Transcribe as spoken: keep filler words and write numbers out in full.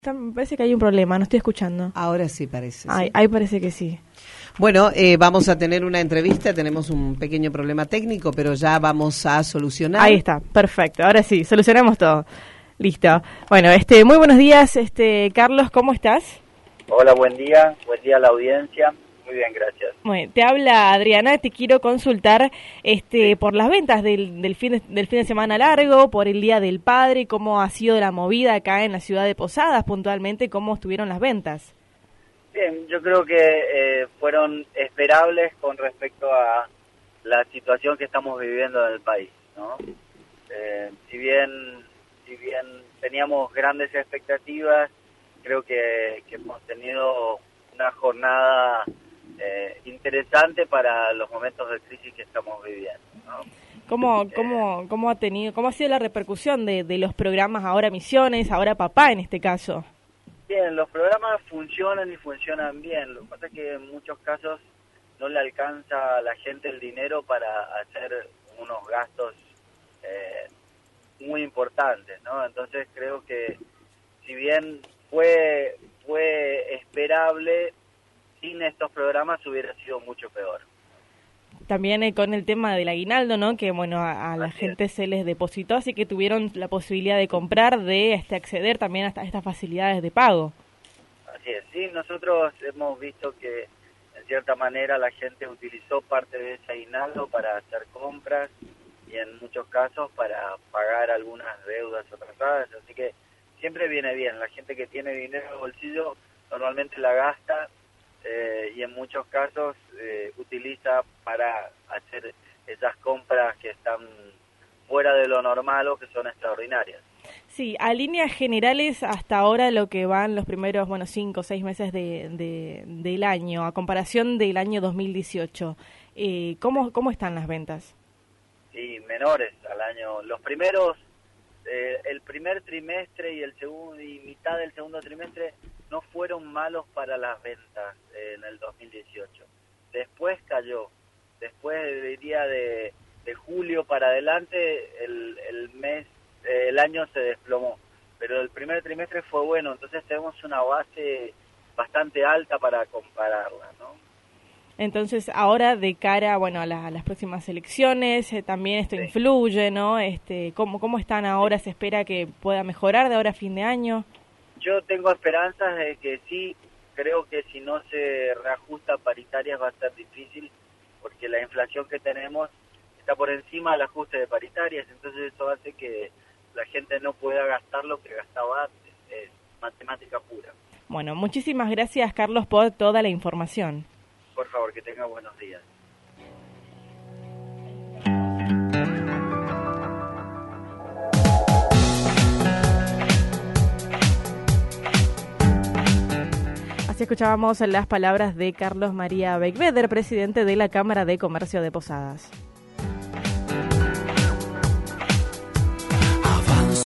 Me parece que hay un problema, no estoy escuchando. Ahora sí parece. Ay, sí. Ahí parece que sí. Bueno, eh, vamos a tener una entrevista, tenemos un pequeño problema técnico, pero ya vamos a solucionar. Ahí está, perfecto. Ahora sí, solucionamos todo. Listo. Bueno, este, muy buenos días, este, Carlos, ¿cómo estás? Hola, buen día, buen día a la audiencia. Muy bien, gracias. Bueno, te habla Adriana, te quiero consultar este por las ventas del, del, fin de, del fin de semana largo, por el Día del Padre, cómo ha sido la movida acá en la ciudad de Posadas puntualmente, cómo estuvieron las ventas. Bien, yo creo que eh, fueron esperables con respecto a la situación que estamos viviendo en el país, ¿no? Eh, si bien, si bien teníamos grandes expectativas, creo que, que hemos tenido una jornada Eh, interesante para los momentos de crisis que estamos viviendo, ¿no? ¿Cómo, Eh, cómo, cómo ha tenido, cómo ha sido la repercusión de, de los programas Ahora Misiones, Ahora Papá en este caso? Bien, los programas funcionan y funcionan bien. Lo que pasa es que en muchos casos no le alcanza a la gente el dinero para hacer unos gastos eh, muy importantes, ¿no? Entonces creo que si bien fue fue esperable, sin estos programas hubiera sido mucho peor. También eh, con el tema del aguinaldo, ¿no? Que bueno, a, a la Así gente es. se les depositó, así que tuvieron la posibilidad de comprar, de este acceder también a estas facilidades de pago. Así es, sí, nosotros hemos visto que en cierta manera la gente utilizó parte de ese aguinaldo para hacer compras y en muchos casos para pagar algunas deudas atrasadas, así que siempre viene bien. La gente que tiene dinero en el bolsillo normalmente la gasta eh, y en muchos casos eh, utiliza para hacer esas compras que están fuera de lo normal o que son extraordinarias. Sí, a líneas generales hasta ahora lo que van los primeros, bueno, cinco o seis meses de, de, del año, a comparación del año dos mil dieciocho, eh, ¿cómo, ¿cómo están las ventas? Sí, menores al año. Los primeros, eh, el primer trimestre y el segundo y mitad del segundo trimestre no fueron malos para las ventas eh, en el dos mil dieciocho. Después cayó. Después diría de, de julio para adelante el, el mes, eh, el año se desplomó. Pero el primer trimestre fue bueno, entonces tenemos una base bastante alta para compararla, ¿no? Entonces, ahora de cara, bueno, a, la, a las próximas elecciones, eh, también esto Sí. influye, ¿no? Este, ¿cómo, ¿Cómo están ahora? ¿Se espera que pueda mejorar de ahora a fin de año? Yo tengo esperanzas de que sí. Creo que si no se reajusta paritarias va a ser difícil, porque la inflación que tenemos está por encima del ajuste de paritarias, entonces eso hace que la gente no pueda gastar lo que gastaba antes. Es matemática pura. Bueno, muchísimas gracias, Carlos, por toda la información. Por favor, que tenga buenos días. Así escuchábamos las palabras de Carlos María Beigbeder, presidente de la Cámara de Comercio de Posadas.